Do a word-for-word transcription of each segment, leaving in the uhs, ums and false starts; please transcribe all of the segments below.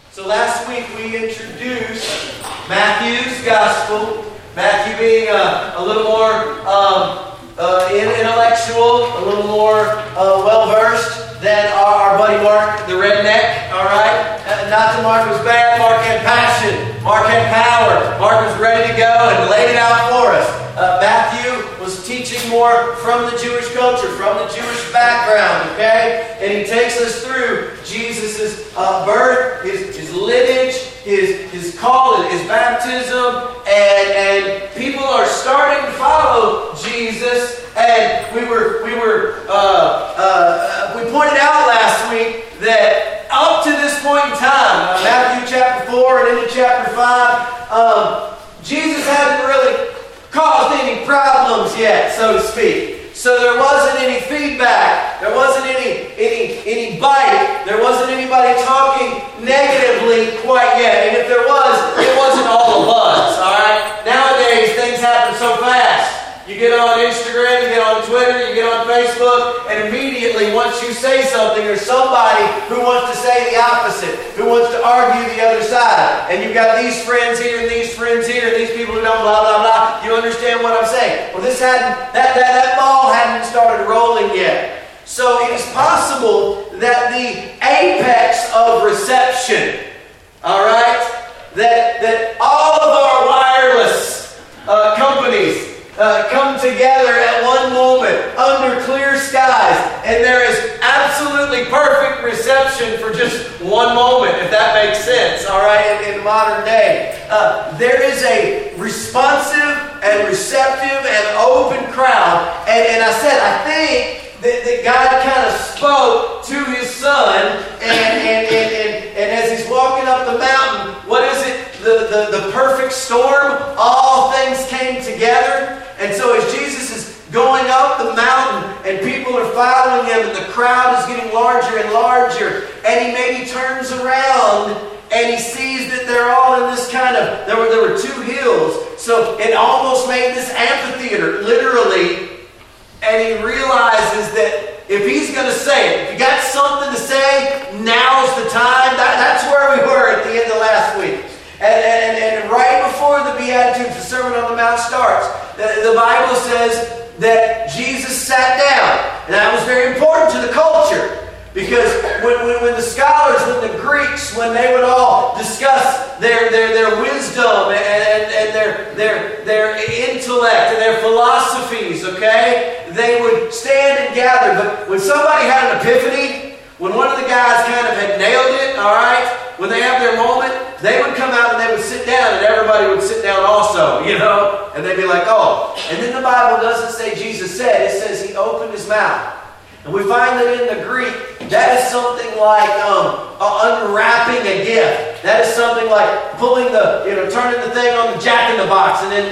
So last week we introduced Matthew's Gospel, Matthew being a, a little more um, uh, intellectual, a little more uh, well-versed than our, our buddy Mark, the redneck, all right? Uh, not that Mark was bad, Mark had passion, Mark had power, Mark was ready to go and laid it out for us. Uh, Matthew was teaching more from the Jewish culture, from the Jewish background, okay? And he takes us through Jesus' uh, birth, his, his lineage, his, his call, his baptism, and, and people are starting to follow Jesus. And we were, we were, uh, uh, we pointed out last week that up to this point in time, uh, Matthew chapter four and into chapter five, um, Jesus hadn't really caused any problems yet, so to speak. So there wasn't any feedback. There wasn't any any any bite. There wasn't anybody talking negatively quite yet. And if there was, it wasn't all a buzz. All right. Nowadays, things happen so fast. You get on Instagram, you get on Twitter, you get on Facebook, and immediately once you say something, there's somebody who wants to say the opposite, who wants to argue the other side. And you've got these friends here and these friends here, and these people who don't blah, blah, blah. You understand what I'm saying? Well, this hadn't, that, that, that ball hadn't started rolling yet. So it is possible that the apex of reception, all right, that, that all of our wireless uh, companies Uh, come together at one moment under clear skies, and there is absolutely perfect reception for just one moment, if that makes sense, all right, in, in modern day. Uh, there is a responsive and receptive and open crowd, and, and I said, I think that, that God kind of spoke to His Son, and, and, and, and, and as He's walking up the mountain, what is it? The, the, the perfect storm, all things came together. And so as Jesus is going up the mountain and people are following Him and the crowd is getting larger and larger, and He maybe turns around and He sees that they're all in this kind of, there were, there were two hills, so it almost made this amphitheater, literally, and He realizes that if He's going to say it, if you got something to say, now's the time. That, that's where we were at the end of last week. And, and, and right before the Beatitudes, the Sermon on the Mount starts, the, the Bible says that Jesus sat down. And that was very important to the culture. Because when, when, when the scholars, when the Greeks, when they would all discuss their, their, their wisdom and, and, and their, their, their intellect and their philosophies, okay, they would stand and gather. But when somebody had an epiphany, when one of the guys kind of had nailed it, all right, when they have their moment, they would come out and they would sit down, and everybody would sit down also, you know, and they'd be like, oh. And then the Bible doesn't say Jesus said, it says He opened His mouth. And we find that in the Greek, that is something like um, uh, unwrapping a gift. That is something like pulling the, you know, turning the thing on the jack in the box, and then,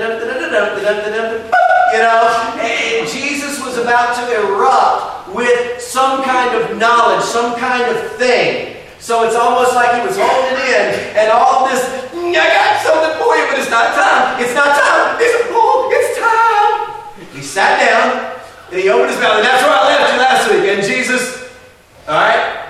you know, and Jesus was about to erupt with some kind of knowledge, some kind of thing. So it's almost like He was holding in, and all this, I got something for you, but it's not time. It's not time. It's, oh, it's time. He sat down, and He opened His mouth, and that's where I left you last week. And Jesus, all right,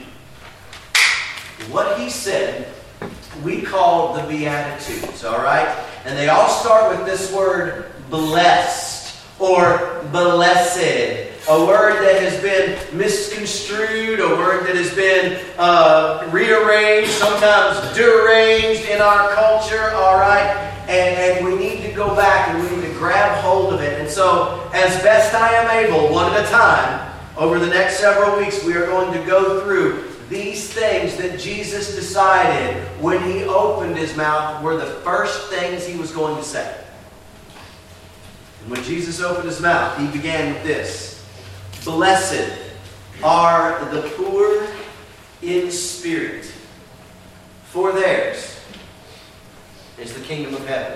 what He said, we call the Beatitudes, all right? And they all start with this word, blessed, or blessed. A word that has been misconstrued, a word that has been uh, rearranged, sometimes deranged in our culture, all right? And, and we need to go back and we need to grab hold of it. And so, as best I am able, one at a time, over the next several weeks, we are going to go through these things that Jesus decided when He opened His mouth were the first things He was going to say. And when Jesus opened His mouth, He began with this. Blessed are the poor in spirit, for theirs is the kingdom of heaven.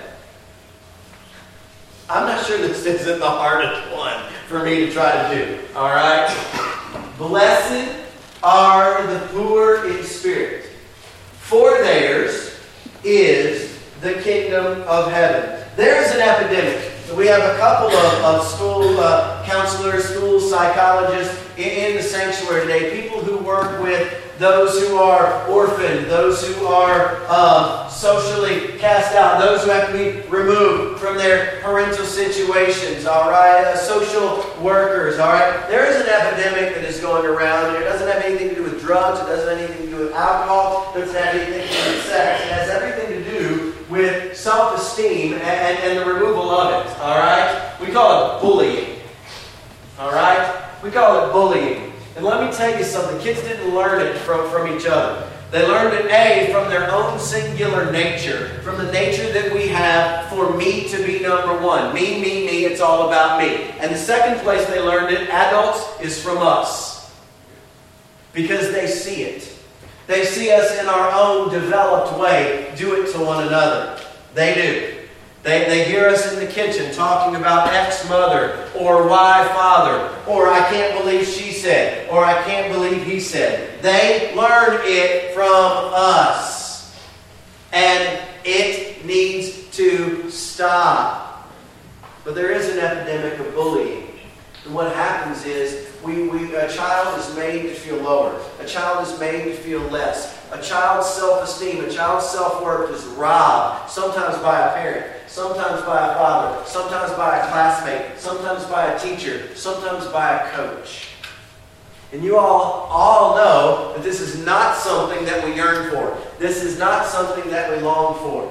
I'm not sure this isn't the hardest one for me to try to do. All right? Blessed are the poor in spirit, for theirs is the kingdom of heaven. There is an epidemic we have a couple of, of school uh, counselors, school psychologists in, in the sanctuary today, people who work with those who are orphaned, those who are uh, socially cast out, those who have to be removed from their parental situations, all right? Uh, social workers, all right? There is an epidemic that is going around. It doesn't have anything to do with drugs. It doesn't have anything to do with alcohol. It doesn't have anything to do with sex. It has everything to do with self-esteem and, and, and the removal of it, all right? We call it bullying, all right? We call it bullying. And let me tell you something. Kids didn't learn it from, from each other. They learned it, A, from their own singular nature, from the nature that we have for me to be number one. Me, me, me, it's all about me. And the second place they learned it, adults, is from us. Because they see it. They see us in our own developed way do it to one another. They do. They, they hear us in the kitchen talking about ex-mother or Y father or I can't believe she said or I can't believe he said. They learn it from us. And it needs to stop. But there is an epidemic of bullying. And what happens is we, we, a child is made to feel lower. A child is made to feel less. A child's self-esteem, a child's self-worth is robbed, sometimes by a parent, sometimes by a father, sometimes by a classmate, sometimes by a teacher, sometimes by a coach. And you all, all know that this is not something that we yearn for. This is not something that we long for.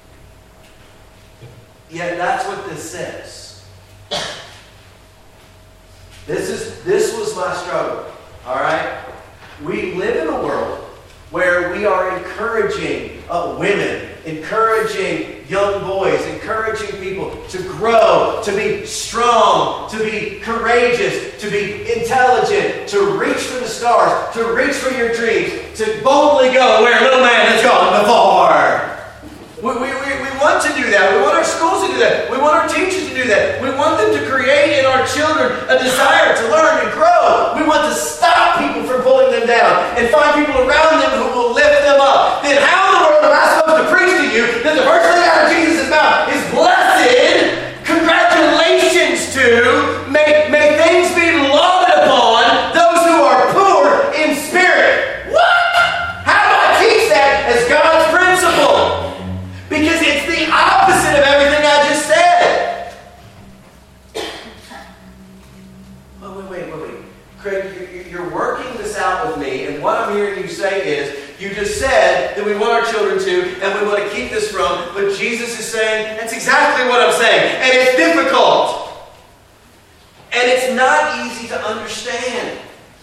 Yet that's what this says. This is this was my struggle. All right? We live in a world where we are encouraging uh, women, encouraging young boys, encouraging people to grow, to be strong, to be courageous, to be intelligent, to reach for the stars, to reach for your dreams, to boldly go where no man has gone before. We, we, we, we want to do that. We want our schools to do that. We want our teachers to do that. We want them to create in our children a desire to learn and grow. We want to stop people from pulling them down and find people around them who will lift them up. Then how in the world am I supposed to preach to you that the first thing out of Jesus' mouth is blessed, congratulations to, may, may things be lauded upon those who are poor in spirit. What? How do I teach that as God's principle? Because it's the opposite of everything I just said. Oh, wait, wait, wait, wait. Craig, you're working this out with me, and what I'm hearing you say is, you just said that we want our children to, and we want to keep this from, but Jesus is saying, that's exactly what I'm saying. And it's difficult. And it's not easy to understand.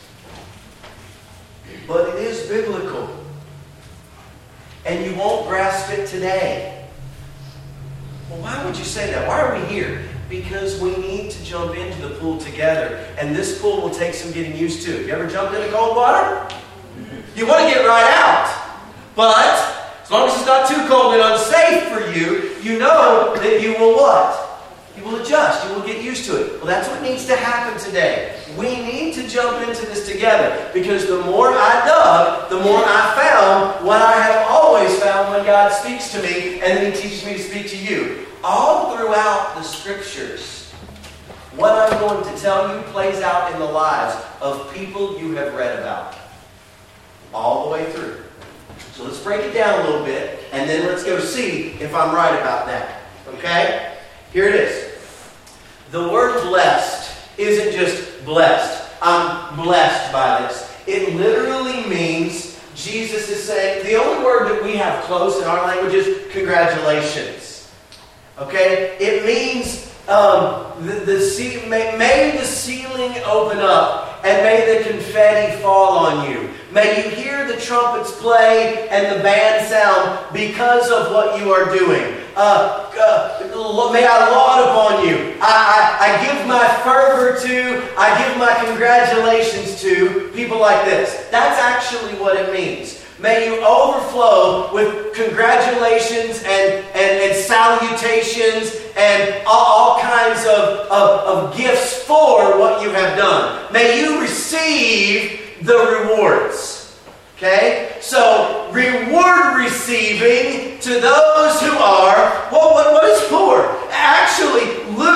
But it is biblical. And you won't grasp it today. Well, why would you say that? Why are we here? Because we need to jump into the pool together. And this pool will take some getting used to. You ever jumped into cold water? You want to get right out. But as long as it's not too cold and unsafe for you, you know that you will what? You will adjust. You will get used to it. Well, that's what needs to happen today. We need to jump into this together, because the more I dug, the more I found what I have always found when God speaks to me, and then He teaches me to speak to you. All throughout the Scriptures, what I'm going to tell you plays out in the lives of people you have read about. All the way through. So let's break it down a little bit, and then let's go see if I'm right about that. Okay? Here it is. The word blessed isn't just blessed. I'm blessed by this. It literally means, Jesus is saying, the only word that we have close in our language is congratulations. Okay? It means um, the, the may, may the ceiling open up and may the confetti fall on you. May you hear the trumpets play and the band sound because of what you are doing. Uh, uh, may I laud upon you. I, I, I give my fervor to, I give my congratulations to people like this. That's actually what it means. May you overflow with congratulations and, and, and salutations and all, all kinds of, of, of gifts for what you have done. May you receive the rewards. Okay? So, reward receiving to those who are, well, what, what is poor? Actually,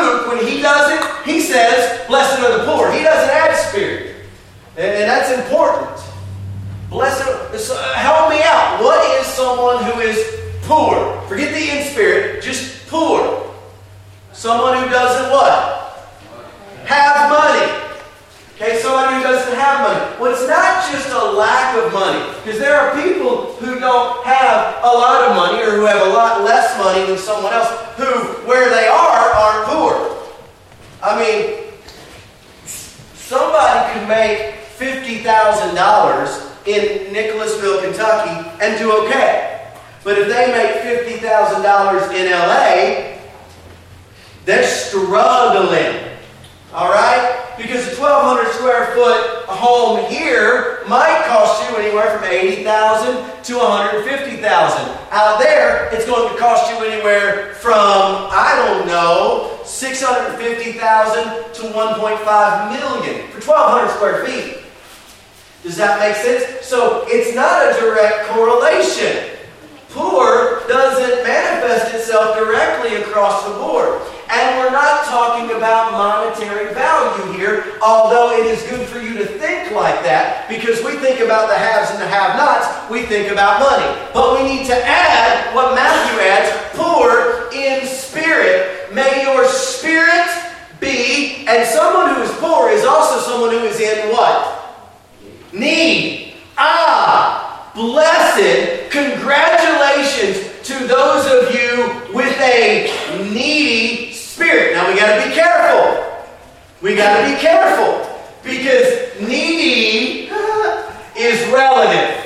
poor. Forget the in spirit, just poor. Someone who doesn't what? Have money. Okay, somebody who doesn't have money. Well, it's not just a lack of money, because there are people who don't have a lot of money or who have a lot less money than someone else who, where they are, are poor. I mean, somebody could make fifty thousand dollars in Nicholasville, Kentucky and do okay. But if they make fifty thousand dollars in L A, they're struggling. All right? Because a twelve hundred square foot home here might cost you anywhere from eighty thousand dollars to one hundred fifty thousand dollars. Out there, it's going to cost you anywhere from, I don't know, six hundred fifty thousand dollars to one point five million dollars for twelve hundred square feet. Does that make sense? So it's not a direct correlation. Poor doesn't manifest itself directly across the board. And we're not talking about monetary value here, although it is good for you to think like that, because we think about the haves and the have-nots, we think about money. But we need to add what Matthew adds, poor in spirit. May your spirit be, and someone who is poor is also someone who is in what? Need. Ah, blessed, congratulations to those of you with a needy spirit. Now we got to be careful. We got to be careful because needy is relative.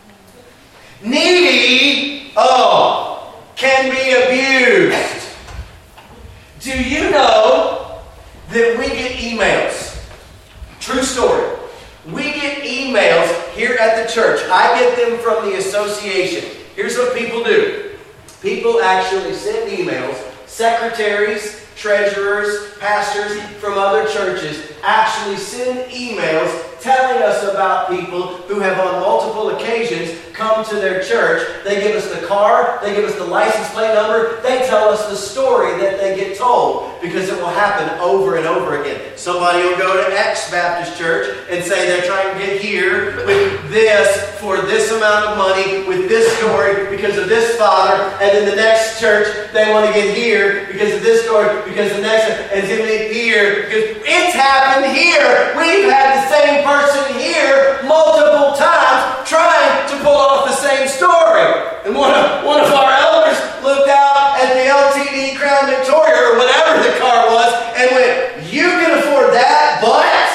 Needy, oh, can be abused. Do you know that we get emails? True story. We get emails here at the church. I get them from the association. Here's what people do. People actually send emails. Secretaries, treasurers, pastors from other churches actually send emails telling us about people who have on multiple occasions come to their church. They give us the car, they give us the license plate number, they tell us the story that they get told, because it will happen over and over again. Somebody will go to X Baptist Church and say they're trying to get here with this for this amount of money, with this story because of this father, and then the next church they want to get here because of this story, because the next one, and then here, because it's happened here. We've had the same person here multiple times trying to pull off the same story. And one of, one of our elders looked out at the L T D Crown Victoria or whatever the car was and went, "You can afford that, but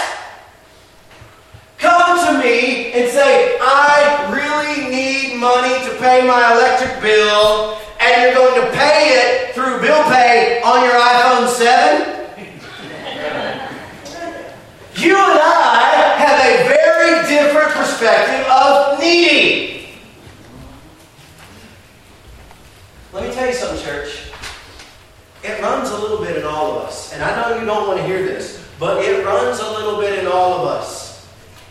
come to me and say, I really need money to pay my electric bill, and you're going to pay it through bill pay on your iPhone seven? You and I have a very different perspective of needy. Let me tell you something, church. It runs a little bit in all of us. And I know you don't want to hear this, but it runs a little bit in all of us.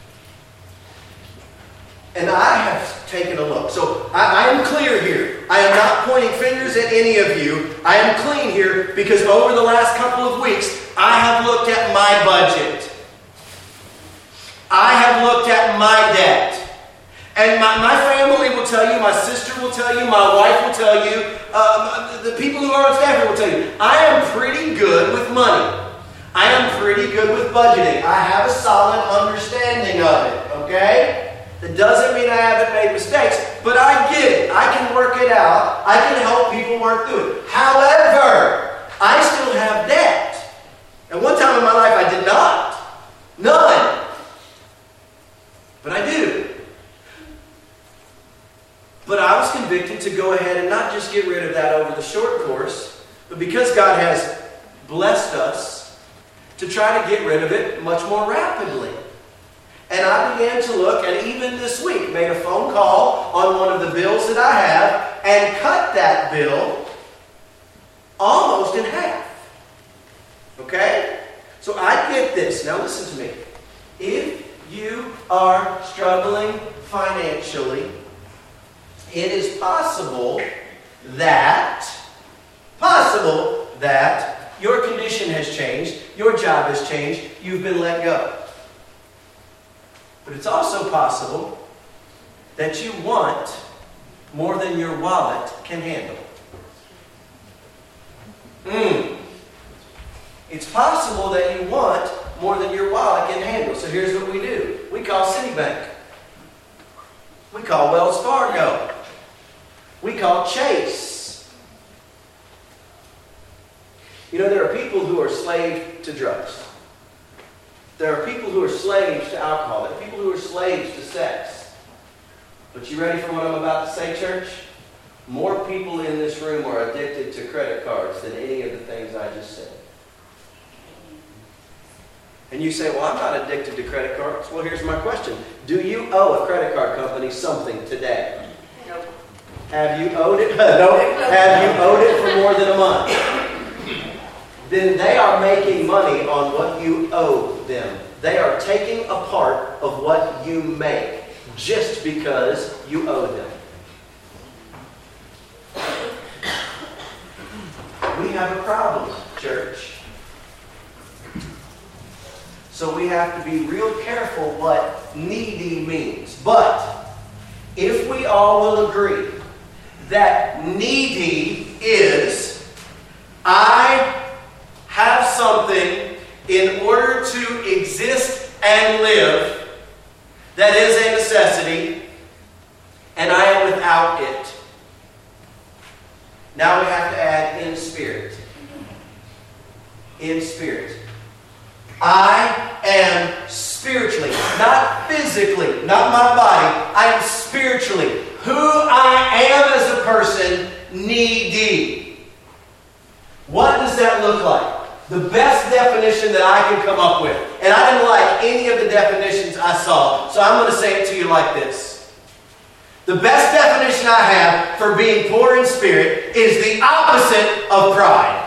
And I have taken a look. So I, I am clear here. I am not pointing fingers at any of you. I am clean here because over the last couple of weeks, I have looked at my budget. I have looked at my debt. And my, my family will tell you, my sister will tell you, my wife will tell you, uh, the people who are on staff will tell you, I am pretty good with money. I am pretty good with budgeting. I have a solid understanding of it, okay? That doesn't mean I haven't made mistakes, but I get it. I can work it out. I can help people work through it. However, I still have debt. At one time in my life, I did not. None. But I do. But I was convicted to go ahead and not just get rid of that over the short course, but because God has blessed us, to try to get rid of it much more rapidly. And I began to look, and even this week, made a phone call on one of the bills that I have, and cut that bill almost in half. Okay? So I get this. Now listen to me. If you are struggling financially, it is possible that, possible that your condition has changed, your job has changed, you've been let go. But it's also possible that you want more than your wallet can handle. Mm. It's possible that you want more than your wallet can handle. So here's what we do. We call Citibank. We call Wells Fargo. We call Chase. You know, there are people who are slave to drugs. There are people who are slaves to alcohol. There are people who are slaves to sex. But you ready for what I'm about to say, church? More people in this room are addicted to credit cards than any of the things I just said. And you say, well, I'm not addicted to credit cards. Well, here's my question. Do you owe a credit card company something today? Nope. Have you owed it? No. Have you owed it for more than a month? Then they are making money on what you owe them. They are taking a part of what you make just because you owe them. We have a problem, church. So we have to be real careful what needy means. But if we all will agree that needy is, I have something in order to exist and live that is a necessity, and I am without it. Now we have to add in spirit. In spirit. I am spiritually, not physically, not my body. I am spiritually, who I am as a person, needy. What does that look like? The best definition that I can come up with. And I didn't like any of the definitions I saw, so I'm going to say it to you like this. The best definition I have for being poor in spirit is the opposite of pride.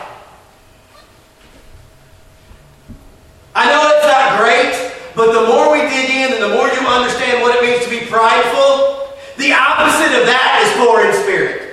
I know it's not great, but the more we dig in and the more you understand what it means to be prideful, the opposite of that is poor in spirit.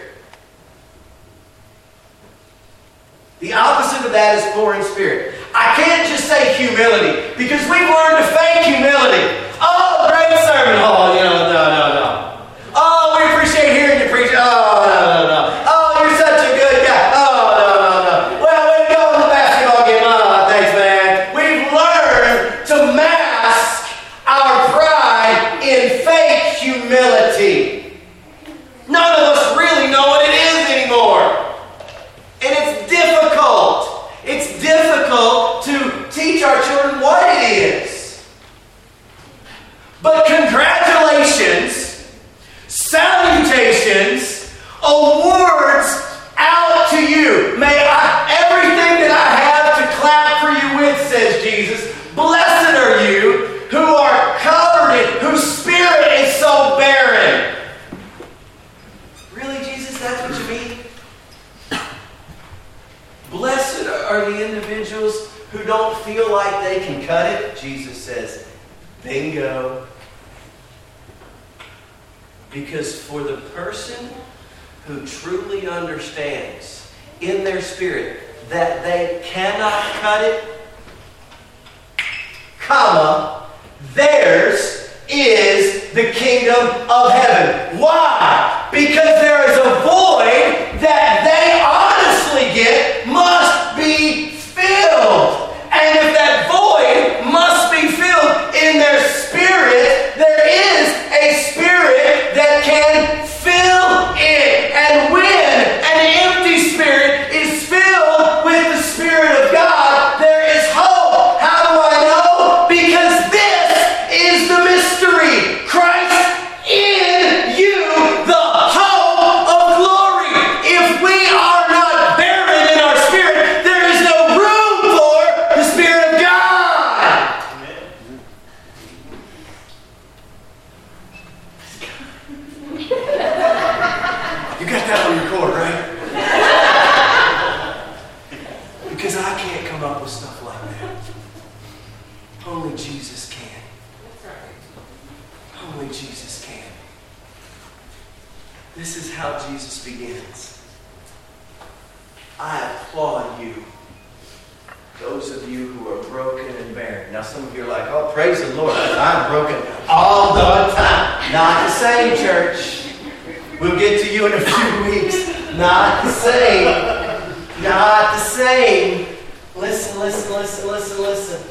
The opposite of that is poor in spirit. I can't just say humility, because we've learned to fake humility. Oh, great sermon hall. You know, no, no, no. Oh, we appreciate hearing you preach. Oh, no, no, no. Oh, you're such a good guy. Oh, no, no, no. Well, way to go in the basketball game. Oh, thanks, man. We've learned to mask our pride in fake humility. None of us really know what it is anymore. And it's difficult. It's difficult to teach our children what it is. But congratulations, salutations, awards out to you. May I, everything that I have to clap for you with, says Jesus. Blessed are you who are covered in, whose spirit is so barren. Really, Jesus, that's what you mean? Blessed are the individuals who don't feel like they can cut it. Jesus says, bingo. Because for the person who truly understands in their spirit that they cannot cut it, comma, theirs is the kingdom of heaven. Why? Because there is a void that they honestly get must be filled. And if that void must be filled in their spirit, there is a spirit that can fill it. And when an empty spirit is filled with the Spirit of God, there is hope. How do I know? Because this is the mystery. Christ in you, the hope of glory. If we are not barren in our spirit, there is no room for the Spirit of God. Amen. You got that on your cord, right? Because I can't come up with stuff like that. Only Jesus can. Only Jesus can. This is how Jesus begins. I applaud you, those of you who are broken and barren. Now some of you are like, oh, praise the Lord, I'm broken all the time. Not the same, church. We'll get to you in a few weeks. Not the same. Not the same. Listen, listen, listen, listen, listen.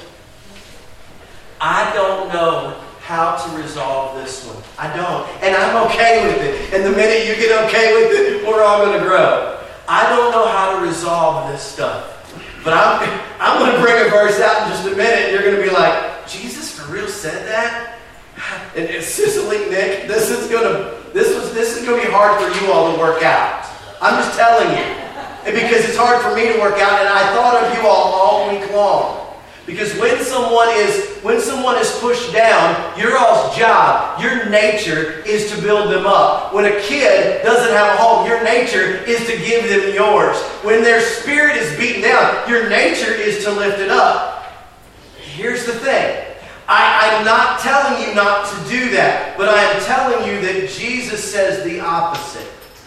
I don't know how to resolve this one. I don't. And I'm okay with it. And the minute you get okay with it, we're all going to grow. I don't know how to resolve this stuff. But I'm, I'm going to bring a verse out in just a minute. You're going to be like, Jesus for real said that? And, and Cicely, Nick, this is going to this was this is going to be hard for you all to work out. I'm just telling you. And because it's hard for me to work out, and I thought of you all all week long. Because when someone is when someone is pushed down, your all's job, your nature is to build them up. When a kid doesn't have a home, your nature is to give them yours. When their spirit is beaten down, your nature is to lift it up. Here's the thing. I, I'm not telling you not to do that, but I am telling you that Jesus says the opposite.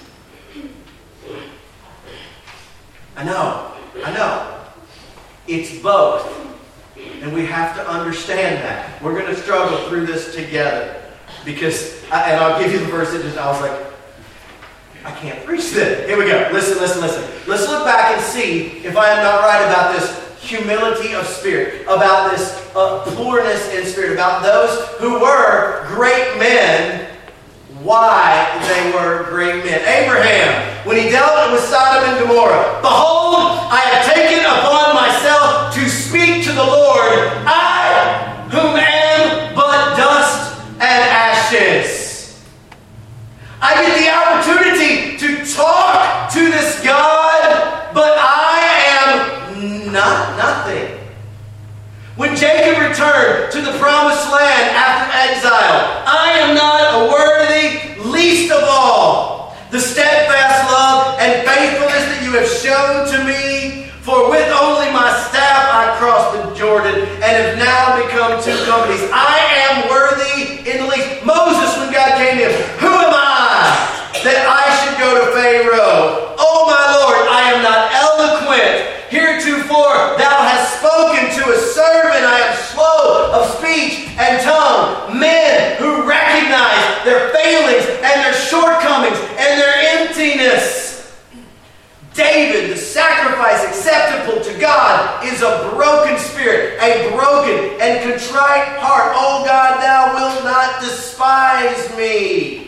I know. I know. It's both. And we have to understand that. We're going to struggle through this together. Because, I, and I'll give you the verse that just, I was like, I can't preach this. Here we go. Listen, listen, listen. Let's look back and see if I am not right about this humility of spirit, about this uh, poorness in spirit, about those who were great men, why they were great men. Abraham, when he dealt with Sodom and Gomorrah, behold, I have taken upon myself to speak to the Lord, I whom am but dust and ashes. I get the opportunity to talk to this God, but I am not nothing. When Jacob returned to the promised land after exile, I am not a worthy least of all the steadfast love and faithfulness that you have shown to me. For with only my staff I crossed the Jordan and have now become two companies. I am worthy in the least. Moses, when God came to him, who am I that I should go to Pharaoh? Oh my Lord, I am not eloquent. Heretofore thou hast spoken to a servant. I am slow of speech and tongue. Men who recognize their failings and their shortcomings and their emptiness. David, the sacrifice acceptable to God, is a broken spirit, a broken and contrite heart. Oh God, thou wilt not despise me.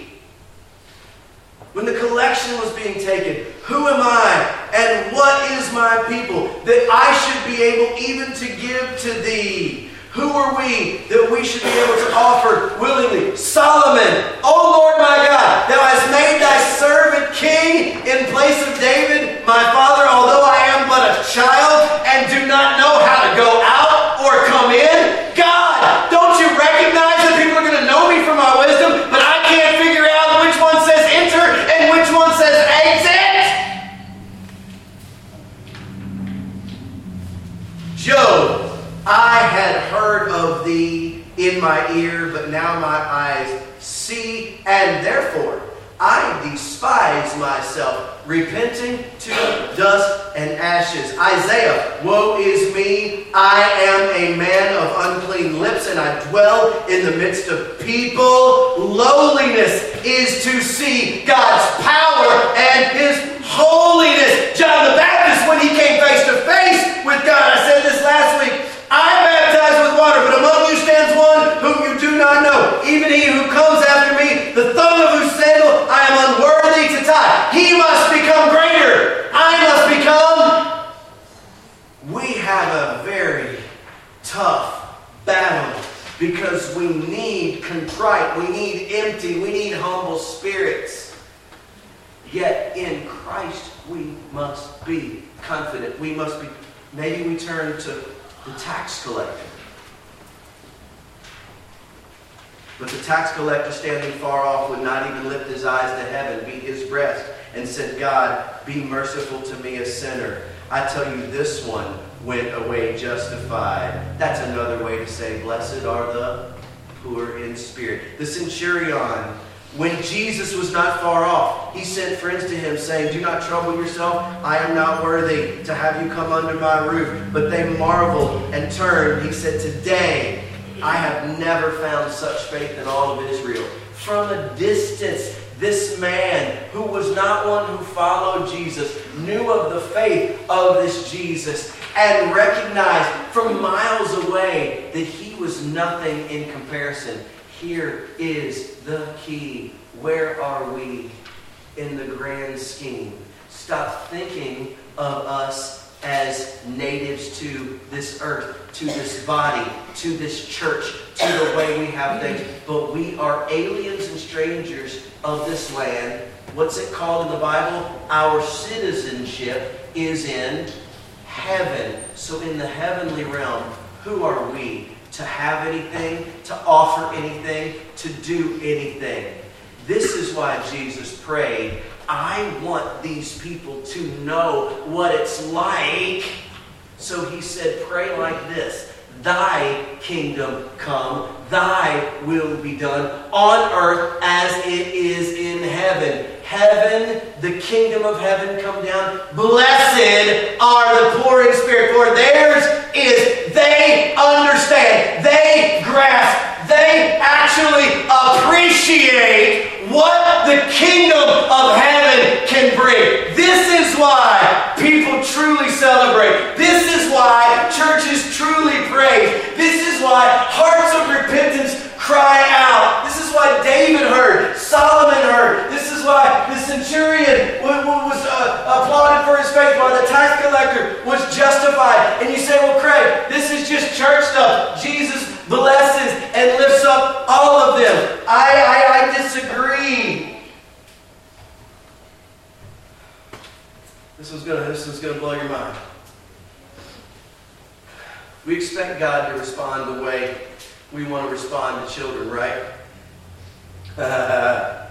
When the collection was being taken, who am I and what is my people that I should be able even to give to thee? Who are we that we should be able to offer willingly? Solomon, O Lord my God, thou hast made thy servant king in place of David, my father, although I am but a child and do not know how to go out or come in. God, don't you recognize that people are going to know me for my wisdom, but I can't figure out which one says enter and which one says exit? Job, I had heard of thee in my ear, but now my eyes see, and therefore I despise myself, repenting to dust and ashes. Isaiah, woe is me, I am a man of unclean lips, and I dwell in the midst of people. Lowliness is to see God's power and His holiness. John the Baptist, when he came face to face with God, I said this last week, I baptize with water, but among you stands one whom you do not know, even he who comes after me, the thong of whose sandal I am unworthy to tie. He must become greater. I must become. We have a very tough battle because we need contrite, we need empty, we need humble spirits. Yet in Christ we must be confident. We must be. Maybe we turn to the tax collector. But the tax collector standing far off would not even lift his eyes to heaven, beat his breast, and said, God, be merciful to me, a sinner. I tell you, this one went away justified. That's another way to say, blessed are the poor in spirit. The centurion, when Jesus was not far off, he sent friends to him saying, do not trouble yourself. I am not worthy to have you come under my roof. But they marveled and turned. He said, today I have never found such faith in all of Israel. From a distance, this man who was not one who followed Jesus, knew of the faith of this Jesus, and recognized from miles away that he was nothing in comparison. Here is the key. Where are we in the grand scheme? Stop thinking of us as natives to this earth, to this body, to this church, to the way we have things. But we are aliens and strangers of this land. What's it called in the Bible? Our citizenship is in heaven. So in the heavenly realm, who are we to have anything, to offer anything, to do anything? This is why Jesus prayed, I want these people to know what it's like. So he said, pray like this. Thy kingdom come, thy will be done on earth as it is in heaven. Heaven, the kingdom of heaven come down. Blessed are the poor in spirit, for theirs is, they understand, they grasp, they actually appreciate what the kingdom of heaven can bring. This is why people truly celebrate. This is why churches truly praise. This is why hearts of repentance cry out. This is why David heard, Solomon heard. This is why the centurion was uh, applauded for his faith, while the tax collector was justified. And you say, well, Craig, this is just church stuff. Jesus blesses and lifts up all of them. I, I, I disagree. This is gonna, this is gonna blow your mind. We expect God to respond the way we want to respond to children, right? Uh,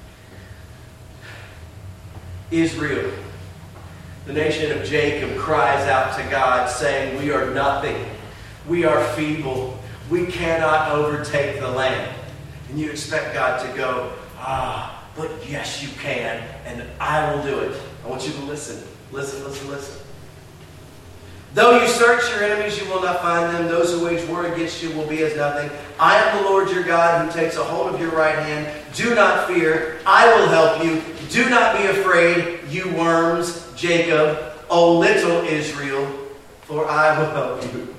Israel, the nation of Jacob, cries out to God saying, we are nothing. We are feeble. We cannot overtake the land. And you expect God to go, ah, but yes you can, and I will do it. I want you to listen. Listen, listen, listen. Though you search your enemies, you will not find them. Those who wage war against you will be as nothing. I am the Lord your God who takes a hold of your right hand. Do not fear. I will help you. Do not be afraid, you worms, Jacob, O little Israel, for I will help you.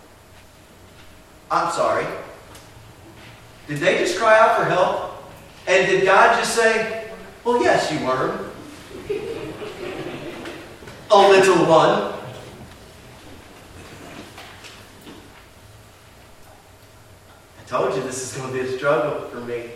I'm sorry. Did they just cry out for help? And did God just say, well, yes, you worm. O little one. I told you this is going to be a struggle for me.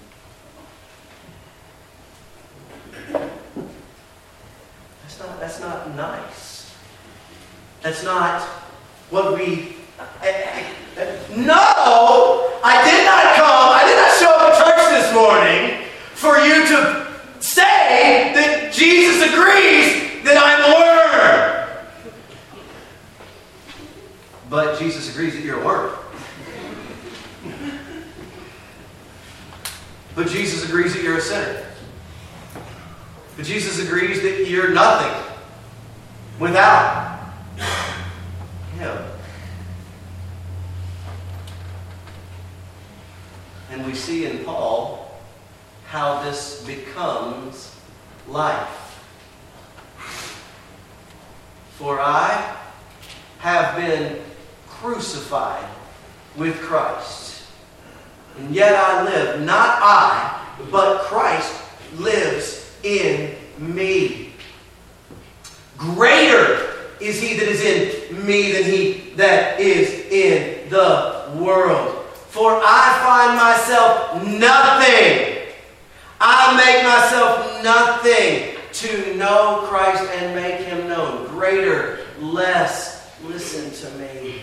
That's not, that's not nice. That's not what we... I, I, no! I did not come, I did not show up at church this morning for you to say that Jesus agrees that I'm a worm. But Jesus agrees that you're a worm. But Jesus agrees that you're a sinner. But Jesus agrees that you're nothing without Him. And we see in Paul how this becomes life. For I have been crucified with Christ. And yet I live, not I, but Christ lives in me. Greater is He that is in me than he that is in the world. For I find myself nothing. I make myself nothing to know Christ and make Him known. Greater, less. Listen to me.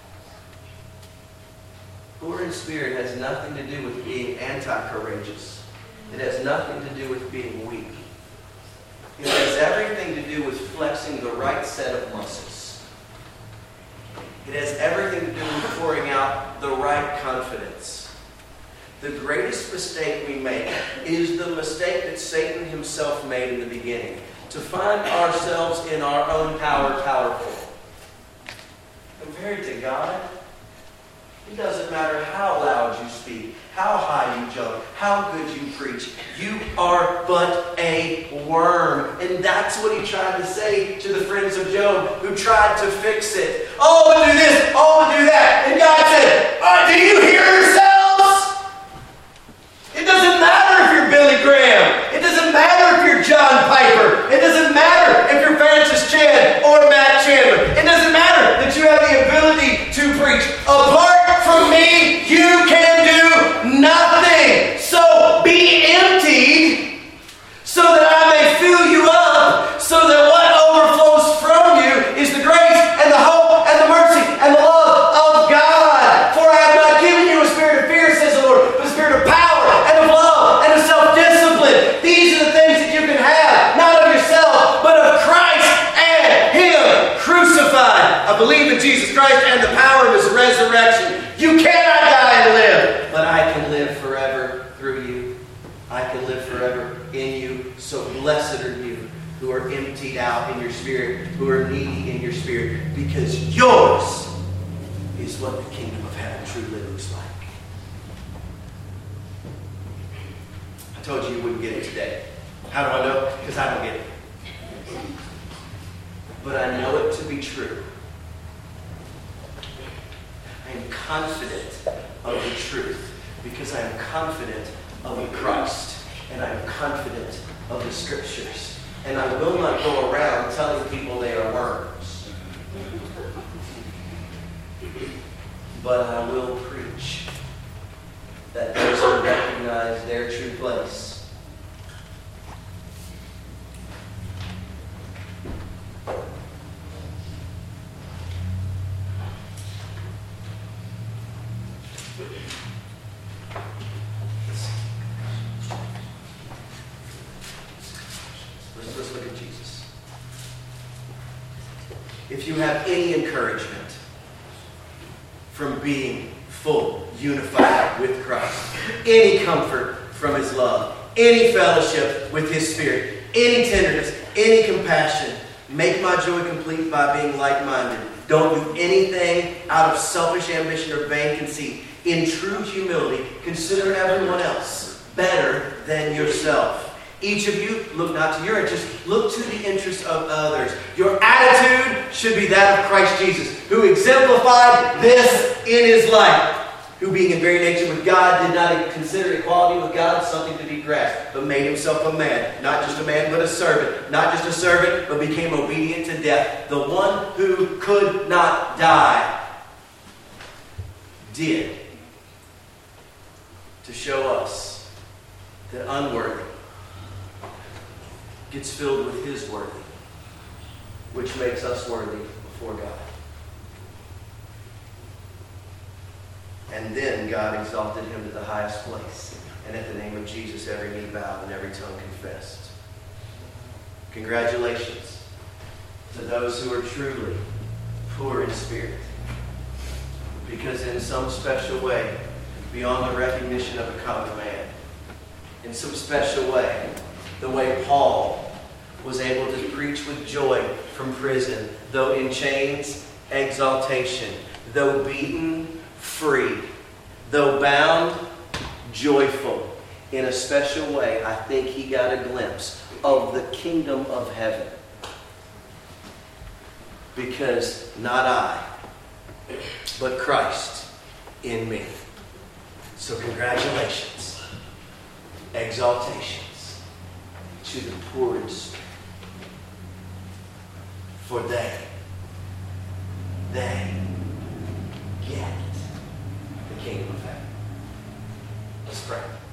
Poor in spirit has nothing to do with being anti-courageous. It has nothing to do with being weak. It has everything to do with flexing the right set of muscles. It has everything to do with pouring out the right confidence. The greatest mistake we make is the mistake that Satan himself made in the beginning. To find ourselves in our own power powerful. Compared to God, It doesn't matter how loud you speak, how high you jump, how good you preach. You are but a worm. And that's what he tried to say to the friends of Job who tried to fix it. Oh, we'll do this. Oh, we'll do that. And God said, oh, do you hear yourselves? It doesn't matter if you're Billy Graham. It doesn't matter if you're John Piper. It doesn't matter if you're Francis Chan or Matt Chandler. It doesn't matter that you have the ability to preach. Apart from me, you can do nothing. So be emptied so that I may fill you up, so that what overflows from you is the grace and the hope and the mercy and the love of God. For I have not given you a spirit of fear, says the Lord, but a spirit of power and of love and of self-discipline. These are the things that you can have, not of yourself, but of Christ and Him crucified. I believe in Jesus Christ and the power of His resurrection. You cannot die and live, but I can live forever through you. I can live forever in you. So blessed are you who are emptied out in your spirit, who are needy in your spirit, because yours is what the kingdom of heaven truly looks like. I told you you wouldn't get it today. How do I know? Because I don't get it. But I know it to be true. I am confident of the truth because I am confident of Christ and I am confident of the Scriptures. And I will not go around telling people they are worms. But I will preach that those who recognize their true place Let's look at Jesus. If you have any encouragement from being full, unified with Christ, any comfort from His love, any fellowship with His Spirit, any tenderness, any compassion, make my joy complete by being like-minded. Don't do anything out of selfish ambition or vain conceit. In true humility, consider everyone else better than yourself. Each of you, look not to your interest, look to the interest of others. Your attitude should be that of Christ Jesus, who exemplified this in His life, who being in very nature with God did not consider equality with God something to be grasped, but made Himself a man, not just a man, but a servant. Not just a servant, but became obedient to death. The one who could not die did, to show us that unworthy gets filled with His worthy, which makes us worthy before God. And then God exalted Him to the highest place. And at the name of Jesus, every knee bowed and every tongue confessed. Congratulations to those who are truly poor in spirit. Because in some special way, beyond the recognition of a common man, in some special way, the way Paul was able to preach with joy from prison, though in chains, exaltation, though beaten, free, though bound, joyful. In a special way, I think he got a glimpse of the kingdom of heaven. Because not I, but Christ in me. So congratulations, exaltations to the poor in spirit. For they, they get the kingdom of heaven. Let's pray.